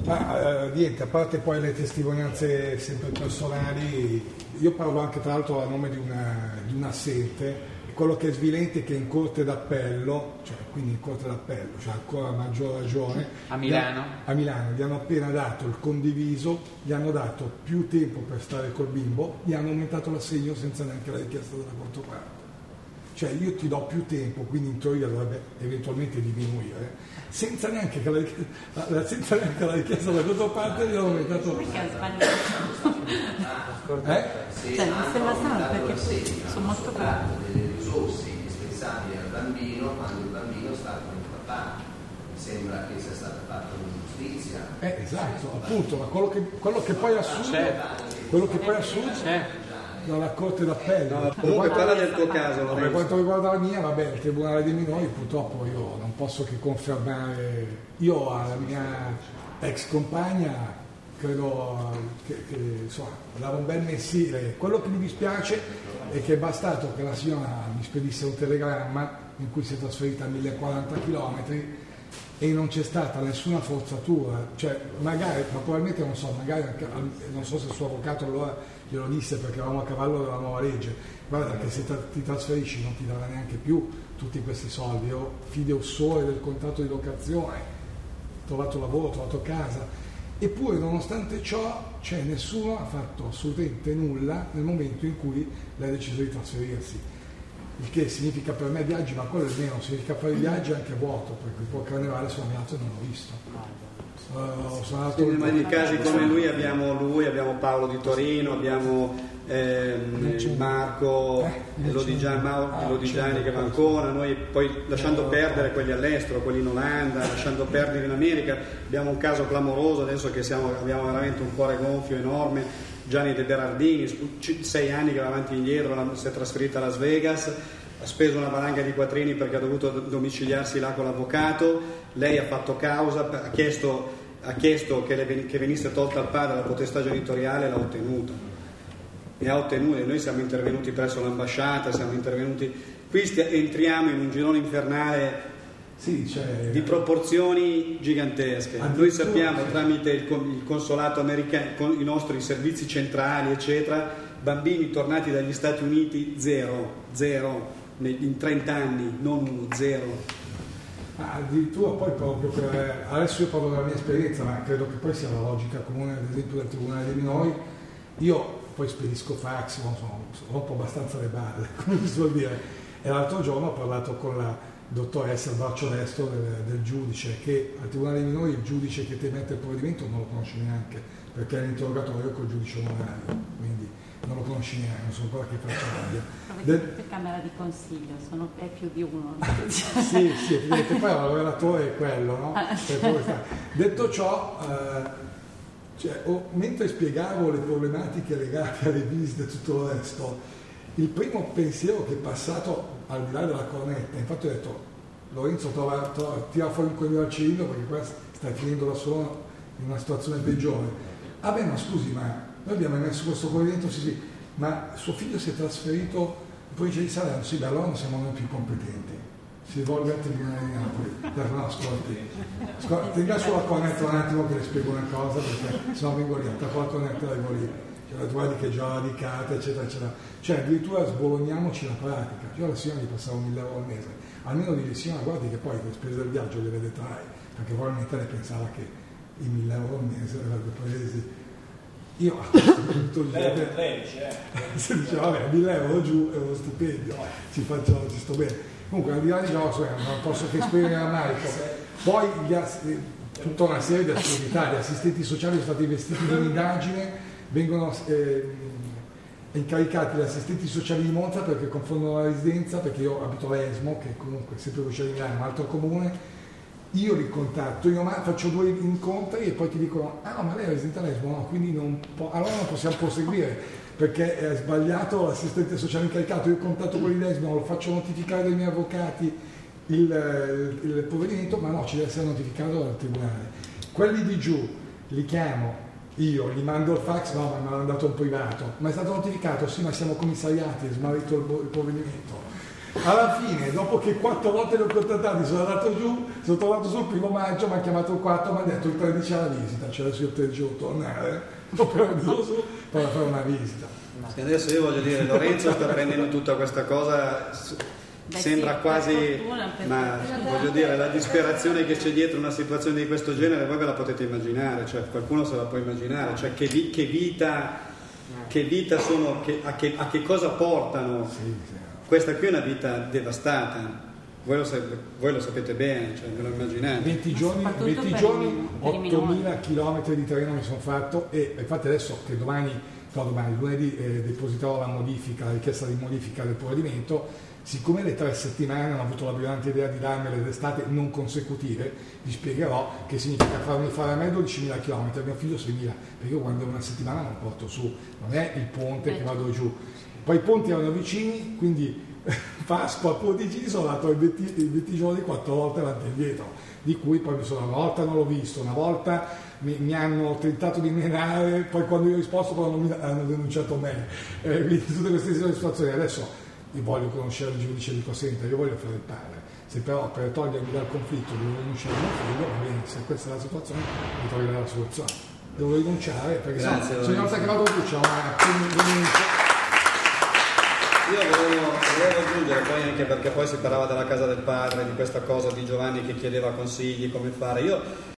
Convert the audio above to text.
Niente, a parte poi le testimonianze sempre personali, io parlo anche tra l'altro a nome di un assente. Quello che è svilente è che in corte d'appello, cioè quindi in corte d'appello, cioè ancora maggior ragione, a Milano gli hanno appena dato il condiviso, gli hanno dato più tempo per stare col bimbo, gli hanno aumentato l'assegno senza neanche la richiesta della controparte. Cioè io ti do più tempo, quindi in teoria dovrebbe eventualmente diminuire, senza neanche la richiesta della controparte gli hanno aumentato. Perché ha sbagliato? Cioè, mi sembra strano perché sono molto bravi. Delle risorse indispensabili al bambino quando il bambino sta con il papà. Mi sembra che sia stata fatta un'ingiustizia. Esatto, appunto, ma quello che poi assurdo dalla Corte d'Appello. No, comunque parla del tuo caso. Per quanto riguarda la mia, vabbè, il Tribunale dei Minori purtroppo io non posso che confermare. Io alla mia ex compagna credo che insomma, dava un bel mensile. Quello che mi dispiace è che è bastato che la signora mi spedisse un telegramma in cui si è trasferita a 1040 km e non c'è stata nessuna forzatura, cioè magari, ma probabilmente non so, magari non so se il suo avvocato allora glielo disse perché eravamo a cavallo della nuova legge, guarda che se ti trasferisci non ti darà neanche più tutti questi soldi, io fideo solo del contratto di locazione, ho trovato lavoro, ho trovato casa, eppure nonostante ciò nessuno ha fatto assolutamente nulla nel momento in cui lei ha deciso di trasferirsi. Il che significa per me viaggi, ma quello è meno, significa fare i viaggi anche a vuoto, perché poi carnevale sono andato e non l'ho visto. Ma in casi come lui abbiamo Paolo di Torino, abbiamo Marco Lodigiani che va ancora, noi poi lasciando perdere quelli all'estero, quelli in Olanda, lasciando perdere in America, abbiamo un caso clamoroso adesso che abbiamo veramente un cuore gonfio enorme. Gianni De Berardini, 6 anni che va avanti e indietro, si è trasferita a Las Vegas, ha speso una valanga di quattrini perché ha dovuto domiciliarsi là con l'avvocato, lei ha fatto causa, ha chiesto che venisse tolta al padre la potestà genitoriale, l'ha ottenuta. E noi siamo intervenuti presso l'ambasciata, qui entriamo in un girone infernale di proporzioni gigantesche. Noi sappiamo tramite il consolato americano, i nostri servizi centrali eccetera, bambini tornati dagli Stati Uniti zero in 30 anni, non zero. Addirittura poi proprio adesso io parlo della mia esperienza, ma credo che poi sia la logica comune ad esempio del Tribunale dei Minori. Io poi spedisco fax, rompo abbastanza le balle, come si suol dire, e l'altro giorno ho parlato con la dottoressa al braccio destro del giudice, che al Tribunale dei Minori il giudice che ti emette il provvedimento non lo conosce neanche, perché è l'interrogatorio col giudice onorario, quindi non lo conosci neanche, non so ancora che faccia abbia. Camera di consiglio, è più di uno. sì, poi il relatore è quello, no? Detto ciò, mentre spiegavo le problematiche legate alle visite e tutto il resto, il primo pensiero che è passato al di là della cornetta, infatti ho detto Lorenzo tira fuori un coglione al cilindro perché qua stai finendo da solo in una situazione peggiore. Ma scusi, ma noi abbiamo emesso questo provvedimento, sì, ma suo figlio si è trasferito in provincia di Salerno, sì, allora non siamo noi più competenti, si rivolge al Tribunale di Napoli. No, ascolti, tenga sulla cornetta un attimo che le spiego una cosa, perché sennò vengo lì, attacco la cornetta e la vengo lì. Guardi che già radicate eccetera eccetera, cioè addirittura sbologniamoci la pratica. Io alla signora gli passavo 1.000 euro al mese, almeno di signora guardi che poi le spese del viaggio le detrae, perché probabilmente lei pensava che i 1.000 euro al mese avrebbe presi. Io a questo punto si diceva vabbè 1.000 euro giù è uno stipendio, ci sto bene. Comunque al di là di ciò non posso che esprimere rammarico. Poi tutta una serie di assurdità, gli assistenti sociali sono stati investiti in un'indagine, vengono incaricati gli assistenti sociali di Monza perché confondono la residenza, perché io abito a Esmo, che comunque sempre Lucia di Milano, un altro comune, io li contatto, faccio 2 incontri e poi ti dicono ma lei è residente a Esmo, no, quindi allora non possiamo proseguire perché è sbagliato l'assistente sociale incaricato, io contatto quelli di Esmo, lo faccio notificare dai miei avvocati il provvedimento, ma no, ci deve essere notificato dal tribunale. Quelli di giù li chiamo, io gli mando il fax, no, ma mi hanno dato un privato, ma è stato notificato, sì, ma siamo commissariati, è smarrito il provvedimento. Alla fine, dopo che 4 volte li ho contattati, sono andato giù, sono tornato sul 1° maggio, mi ha chiamato il 4, mi ha detto il 13 alla visita, cioè adesso io il 13 devo tornare, ho preso su per fare una visita. Adesso io voglio dire, Lorenzo sta prendendo tutta questa cosa, sembra quasi, ma voglio dire, la disperazione che c'è dietro una situazione di questo genere, voi ve la potete immaginare, cioè qualcuno se la può immaginare, cioè che vita sono, a che cosa portano. Questa qui è una vita devastata. Voi lo sapete bene, cioè ve lo immaginate. 20 giorni 8.000 chilometri di treno mi sono fatto, e infatti adesso che lunedì depositerò la richiesta di modifica del provvedimento. Siccome le 3 settimane hanno avuto la brillante idea di darmele d'estate non consecutive, vi spiegherò che significa farmi fare a me 12.000 km, a mio figlio 6.000, perché io quando una settimana non porto su, non è il ponte che vado giù. Poi i ponti erano vicini, quindi Pasqua, Ponticini, sono andato i 20 giorni 4 volte avanti e indietro, di cui poi una volta non l'ho visto, una volta mi hanno tentato di menare, poi quando io ho risposto hanno denunciato me, quindi tutte queste situazioni. Adesso io voglio conoscere il giudice, dico senta, io voglio fare il padre, se però per togliermi dal conflitto devo rinunciare a mio figlio, va bene, se questa è la situazione mi troverò la soluzione, devo rinunciare perché se ogni volta che vado giù c'è una denuncia. Io volevo aggiungere poi, anche perché poi si parlava della casa del padre, di questa cosa di Giovanni che chiedeva consigli come fare. Io